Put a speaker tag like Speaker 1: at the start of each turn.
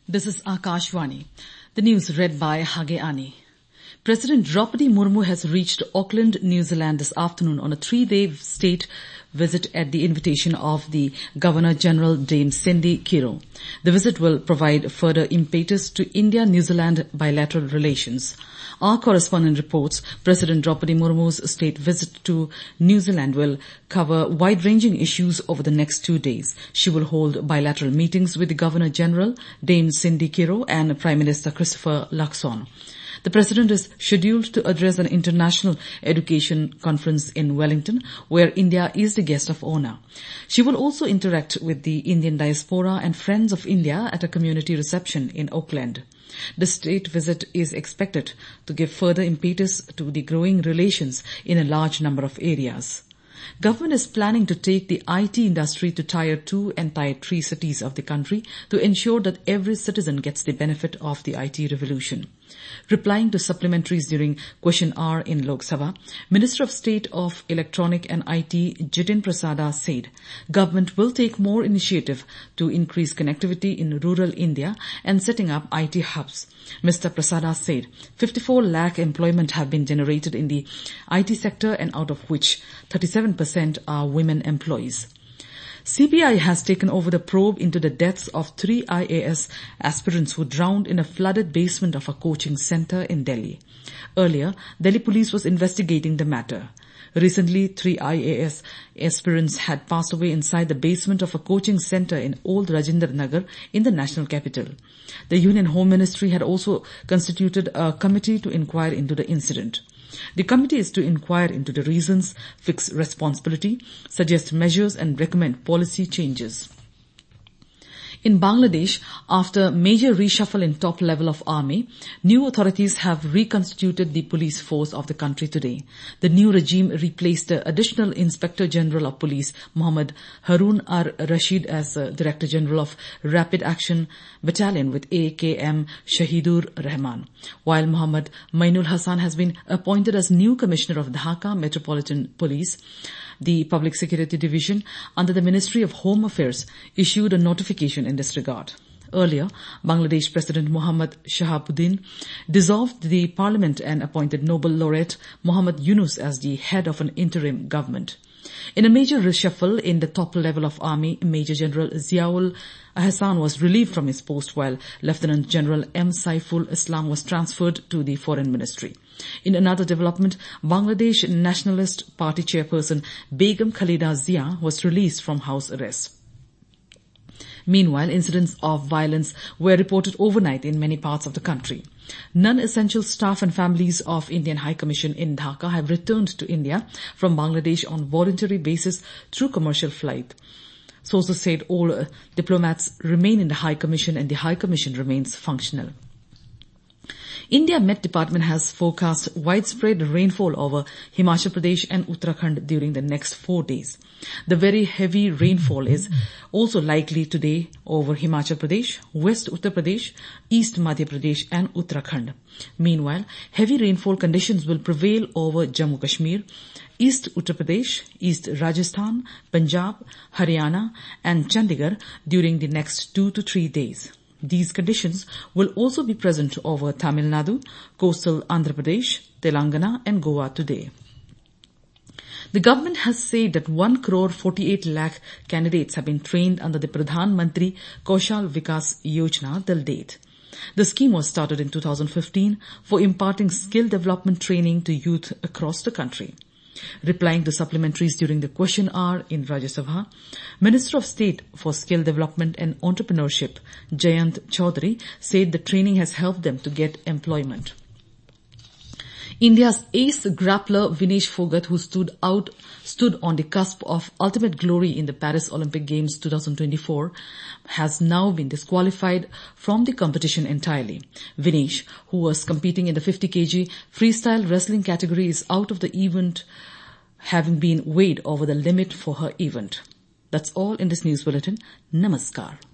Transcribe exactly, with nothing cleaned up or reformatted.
Speaker 1: This is Akashvani. The news read by Hage Ani. President Draupadi Murmu has reached Auckland, New Zealand this afternoon on a three-day state visit at the invitation of the Governor-General Dame Cindy Kiro. The visit will provide further impetus to India-New Zealand bilateral relations. Our correspondent reports President Draupadi Murmu's state visit to New Zealand will cover wide-ranging issues over the next two days. She will hold bilateral meetings with the Governor-General, Dame Cindy Kiro, and Prime Minister Christopher Luxon. The President is scheduled to address an international education conference in Wellington, where India is the guest of honor. She will also interact with the Indian diaspora and Friends of India at a community reception in Auckland. The state visit is expected to give further impetus to the growing relations in a large number of areas. Government is planning to take the I T industry to Tier two and Tier three cities of the country to ensure that every citizen gets the benefit of the I T revolution. Replying to supplementaries during question hour in Lok Sabha, Minister of State of Electronic and I T Jitin Prasada said government will take more initiative to increase connectivity in rural India and setting up I T hubs. Mister Prasada said fifty-four lakh employment have been generated in the I T sector, and out of which thirty-seven percent are women employees. C B I has taken over the probe into the deaths of three I A S aspirants who drowned in a flooded basement of a coaching center in Delhi. Earlier, Delhi police was investigating the matter. Recently, three I A S aspirants had passed away inside the basement of a coaching center in Old Rajendra Nagar in the national capital. The Union Home Ministry had also constituted a committee to inquire into the incident. The committee is to inquire into the reasons, fix responsibility, suggest measures and recommend policy changes. In Bangladesh, after major reshuffle in top level of army, new authorities have reconstituted the police force of the country today. The new regime replaced the additional Inspector General of Police, Mohammad Harun ar-Rashid, as uh, Director General of Rapid Action Battalion with A K M Shahidur Rahman, while Mohammad Mainul Hassan has been appointed as new Commissioner of Dhaka Metropolitan Police. The Public Security Division under the Ministry of Home Affairs issued a notification in this regard. Earlier, Bangladesh President Muhammad Shahabuddin dissolved the parliament and appointed Nobel laureate Muhammad Yunus as the head of an interim government. In a major reshuffle in the top level of army, Major General Ziaul Ahsan was relieved from his post, while Lieutenant General M. Saiful Islam was transferred to the Foreign Ministry. In another development, Bangladesh Nationalist Party chairperson Begum Khalida Zia was released from house arrest. Meanwhile, incidents of violence were reported overnight in many parts of the country. Non-essential staff and families of Indian High Commission in Dhaka have returned to India from Bangladesh on voluntary basis through commercial flight. Sources said all uh, diplomats remain in the High Commission and the High Commission remains functional. India Met Department has forecast widespread rainfall over Himachal Pradesh and Uttarakhand during the next four days. The very heavy rainfall is also likely today over Himachal Pradesh, West Uttar Pradesh, East Madhya Pradesh and Uttarakhand. Meanwhile, heavy rainfall conditions will prevail over Jammu Kashmir, East Uttar Pradesh, East Rajasthan, Punjab, Haryana and Chandigarh during the next two to three days. These conditions will also be present over Tamil Nadu, coastal Andhra Pradesh, Telangana and Goa today. The government has said that one crore forty-eight lakh candidates have been trained under the Pradhan Mantri Kaushal Vikas Yojana till date. The scheme was started in two thousand fifteen for imparting skill development training to youth across the country. Replying to supplementaries during the question hour in Rajya Sabha, Minister of State for Skill Development and Entrepreneurship, Jayant Chaudhary, said the training has helped them to get employment. India's ace grappler Vinesh Phogat, who stood out, stood on the cusp of ultimate glory in the Paris Olympic Games twenty twenty-four, has now been disqualified from the competition entirely. Vinesh, who was competing in the fifty kilograms freestyle wrestling category, is out of the event, having been weighed over the limit for her event. That's all in this news bulletin. Namaskar.